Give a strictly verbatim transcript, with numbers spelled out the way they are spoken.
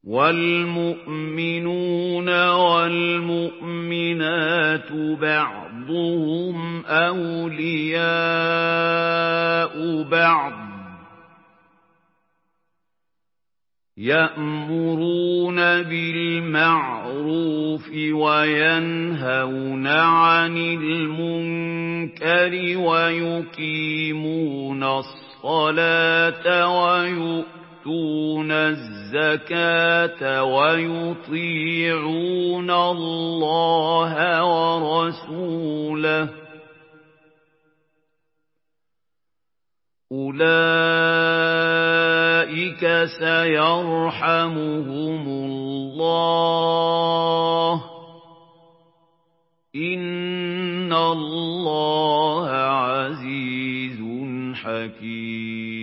وَالْمُؤْمِنُونَ وَالْمُؤْمِنَاتُ بَعْضُهُمْ أَوْلِيَاءُ بَعْضٍ ۚ يَأْمُرُونَ بِالْمَعْرُوفِ وَيَنْهَوْنَ عَنِ الْمُنكَرِ وَيُقِيمُونَ الصَّلَاةَ وَيُؤْتُونَ الزَّكَاةَ وَيُطِيعُونَ اللَّهَ وَرَسُولَهُ ۚ أُولَئِكَ سَيَرْحَمُهُمُ اللَّهُ ۗ إِنَّ اللَّهَ عَزِيزٌ حَكِيمٌ.